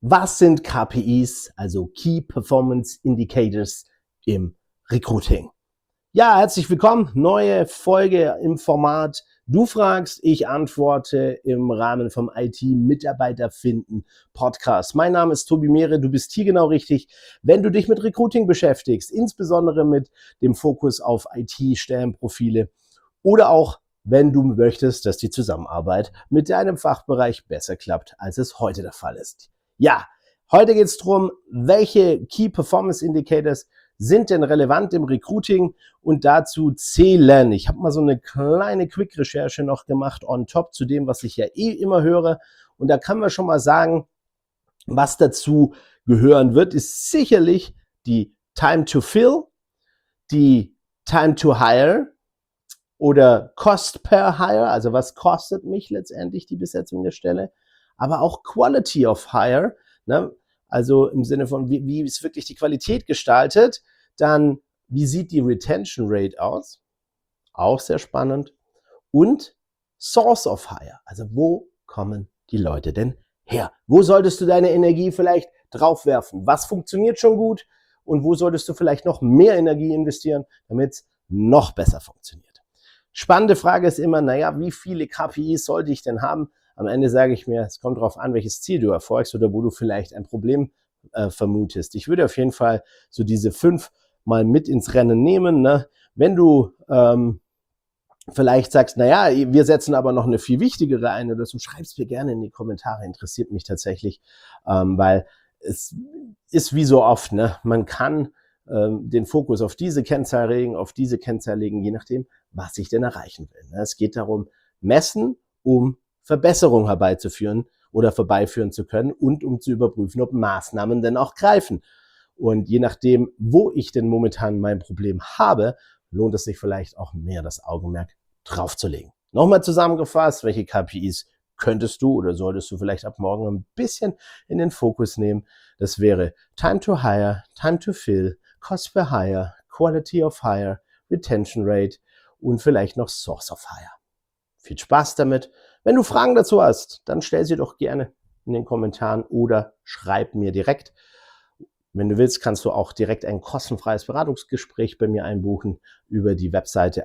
Was sind KPIs, also Key Performance Indicators im Recruiting? Ja, herzlich willkommen. Neue Folge im Format Du fragst, ich antworte im Rahmen vom IT-Mitarbeiter finden Podcast. Mein Name ist Tobi Mehre, du bist hier genau richtig, wenn du dich mit Recruiting beschäftigst, insbesondere mit dem Fokus auf IT-Stellenprofile oder auch wenn du möchtest, dass die Zusammenarbeit mit deinem Fachbereich besser klappt, als es heute der Fall ist. Ja, heute geht es darum, welche Key Performance Indicators sind denn relevant im Recruiting und dazu zählen. Ich habe mal so eine kleine Quick-Recherche noch gemacht on top zu dem, was ich ja immer höre. Und da kann man schon mal sagen, was dazu gehören wird, ist sicherlich die Time to Fill, die Time to Hire oder Cost per Hire, also was kostet mich letztendlich die Besetzung der Stelle, aber auch Quality of Hire, ne? Also im Sinne von, wie ist wirklich die Qualität gestaltet, dann wie sieht die Retention Rate aus, auch sehr spannend, und Source of Hire, also wo kommen die Leute denn her? Wo solltest du deine Energie vielleicht drauf werfen? Was funktioniert schon gut und wo solltest du vielleicht noch mehr Energie investieren, damit es noch besser funktioniert? Spannende Frage ist immer, naja, wie viele KPIs sollte ich denn haben? Am Ende sage ich mir, es kommt darauf an, welches Ziel du erfolgst oder wo du vielleicht ein Problem vermutest. Ich würde auf jeden Fall so diese 5 mal mit ins Rennen nehmen. Ne? Wenn du vielleicht sagst, naja, wir setzen aber noch eine viel wichtigere ein oder so, schreib's mir gerne in die Kommentare, interessiert mich tatsächlich, weil es ist wie so oft, ne? Man kann den Fokus auf diese Kennzahl legen, auf diese Kennzahl legen, je nachdem, was ich denn erreichen will. Ne? Es geht darum, messen, um Verbesserung herbeizuführen oder vorbeiführen zu können und um zu überprüfen, ob Maßnahmen denn auch greifen. Und je nachdem, wo ich denn momentan mein Problem habe, lohnt es sich vielleicht auch mehr, das Augenmerk draufzulegen. Nochmal zusammengefasst, welche KPIs könntest du oder solltest du vielleicht ab morgen ein bisschen in den Fokus nehmen? Das wäre Time to Hire, Time to Fill, Cost per Hire, Quality of Hire, Retention Rate und vielleicht noch Source of Hire. Viel Spaß damit. Wenn du Fragen dazu hast, dann stell sie doch gerne in den Kommentaren oder schreib mir direkt. Wenn du willst, kannst du auch direkt ein kostenfreies Beratungsgespräch bei mir einbuchen über die Webseite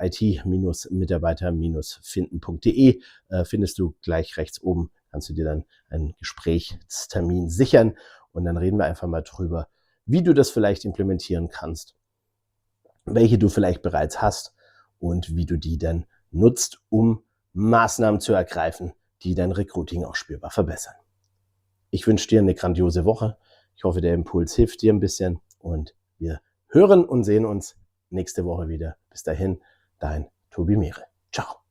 it-mitarbeiter-finden.de. Findest du gleich rechts oben, kannst du dir dann einen Gesprächstermin sichern und dann reden wir einfach mal drüber, wie du das vielleicht implementieren kannst, welche du vielleicht bereits hast und wie du die dann nutzt, um Maßnahmen zu ergreifen, die dein Recruiting auch spürbar verbessern. Ich wünsche dir eine grandiose Woche. Ich hoffe, der Impuls hilft dir ein bisschen und wir hören und sehen uns nächste Woche wieder. Bis dahin, dein Tobi Mehre. Ciao.